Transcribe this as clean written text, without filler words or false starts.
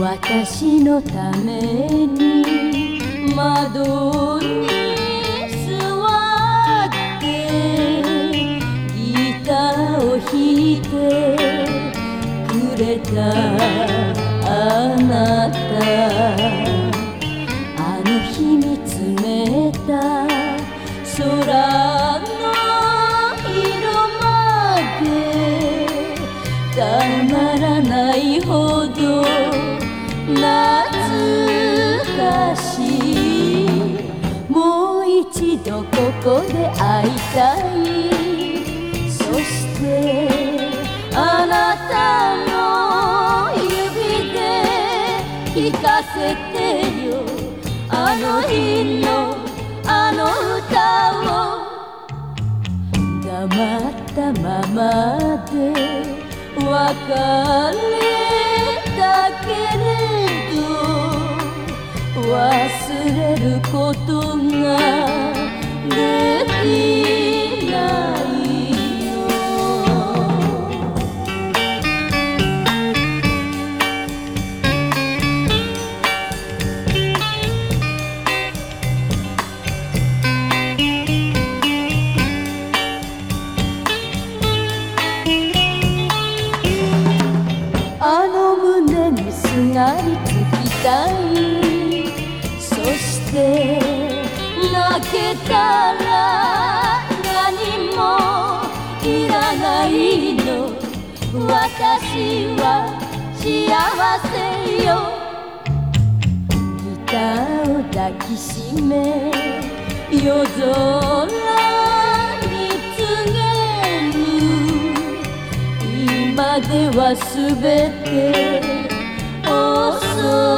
私のために窓に座ってギターを弾いてくれたあなた、あの日見つめた空の色までたまらないほど懐かしい。もう一度ここで会いたい。そしてあなたの指で聞かせてよ、あの日のあの歌を。黙ったままで別れたけれど忘れることができないよ。あの胸にすがりつきたい。そして泣けたら何もいらないの。私は幸せよ。ギターを抱きしめ夜空に告げる。今ではすべて遅い。